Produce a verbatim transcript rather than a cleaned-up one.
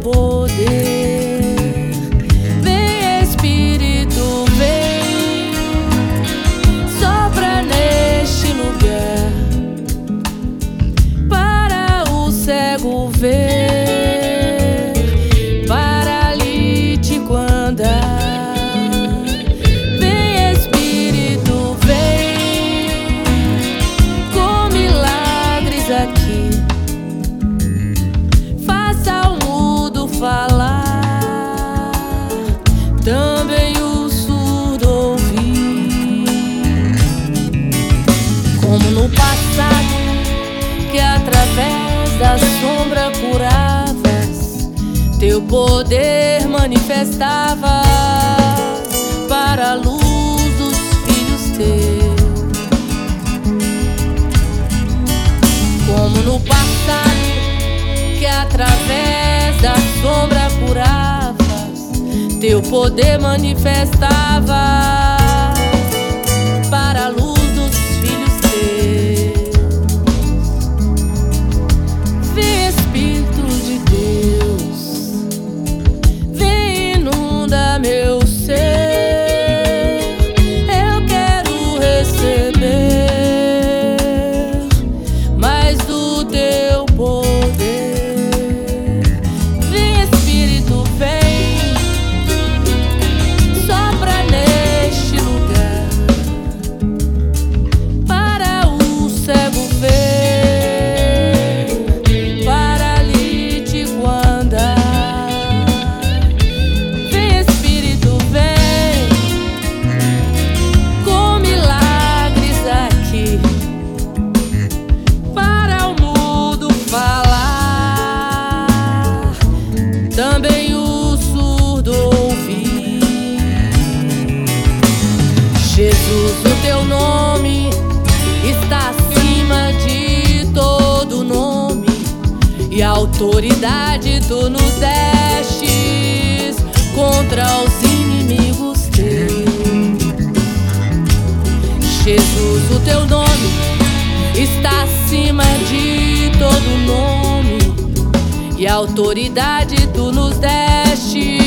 poder. Vem, Espírito, vem, sopra neste lugar, para o cego ver, paralítico andar. Vem, Espírito, vem, com milagres aqui, faça o mudo falar, também o surdo ouvir. Como no passado, que através da sombra curavas, teu poder manifestava para a luz dos filhos teus. Como no passado, que através da sombra curavas, teu poder manifestava para a luz dos filhos teus. Vem, Espírito de Deus, vem, inunda meu ser. Eu quero receber mais do teu poder. Vem, Espírito, vem, sopra neste lugar, para o cego ver, paralítico andar. Vem, Espírito, vem, com milagres aqui, para o mudo falar, também o surdo ouvir. Jesus, o teu nome está acima de todo nome, e a autoridade tu nos destes contra os inimigos teus. Jesus, o teu nome está acima de todo nome, e a autoridade tu nos deste